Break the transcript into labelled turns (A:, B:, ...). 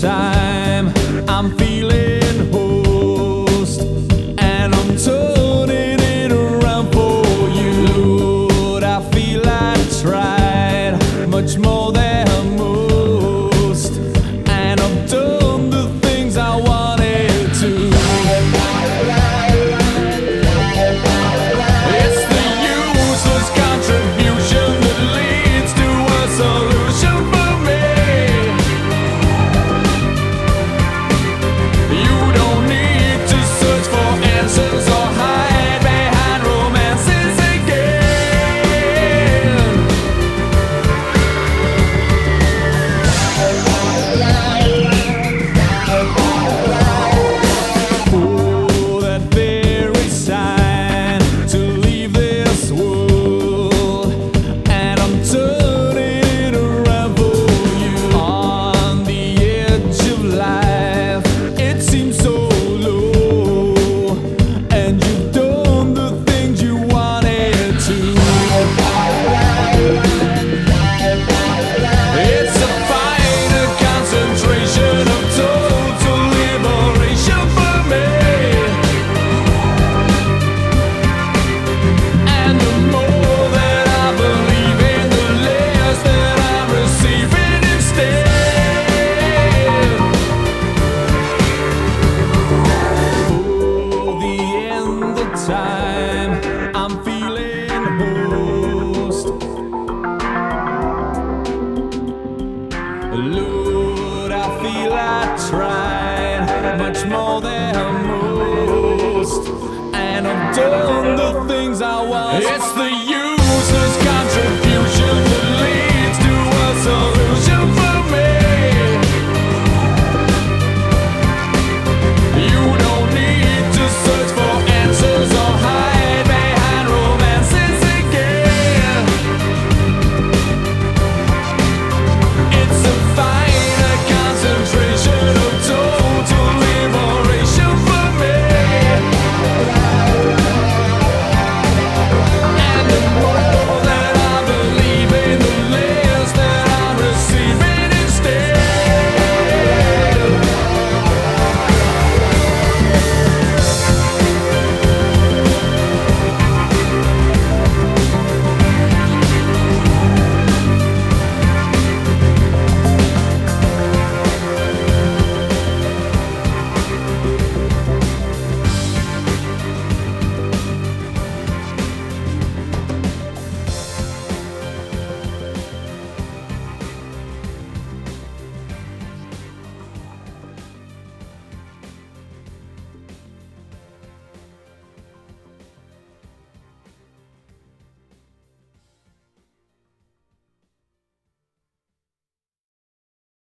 A: time I'm feeling host, and I'm turning it around for you. Lord, I feel I tried much more than most, and I've done the things I wanted to. It's the useless contribution that leads to a solution for me. You don't need to search for answers or hide behind romances again. Oh, that very sign to leave this world, and I'm turning it around for you. On the edge of life, it seems so low, and you've done the things you wanted to. It's a finer concentration of total liberation for me, and the more that I believe in, the less that I'm receiving instead. Oh, the end of time, I'm feeling host. Lord, I feel I tried much more than most, and I've done the things I want. It's the